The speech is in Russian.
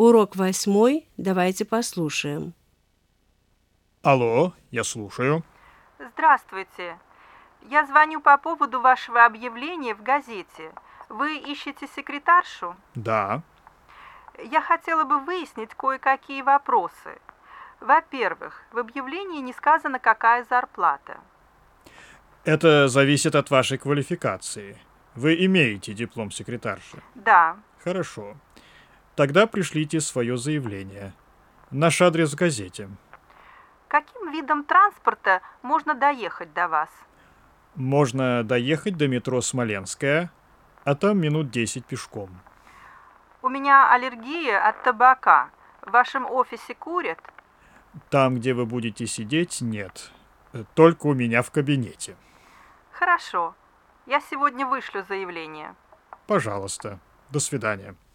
Урок 8. Давайте послушаем. Алло, я слушаю. Здравствуйте. Я звоню по поводу вашего объявления в газете. Вы ищете секретаршу? Да. Я хотела бы выяснить кое-какие вопросы. Во-первых, в объявлении не сказано, какая зарплата. Это зависит от вашей квалификации. Вы имеете диплом секретарши? Да. Хорошо. Тогда пришлите свое заявление. Наш адрес в газете. Каким видом транспорта можно доехать до вас? Можно доехать до метро Смоленская, а там минут 10 пешком. У меня аллергия от табака. В вашем офисе курят? Там, где вы будете сидеть, нет. Только у меня в кабинете. Хорошо. Я сегодня вышлю заявление. Пожалуйста. До свидания.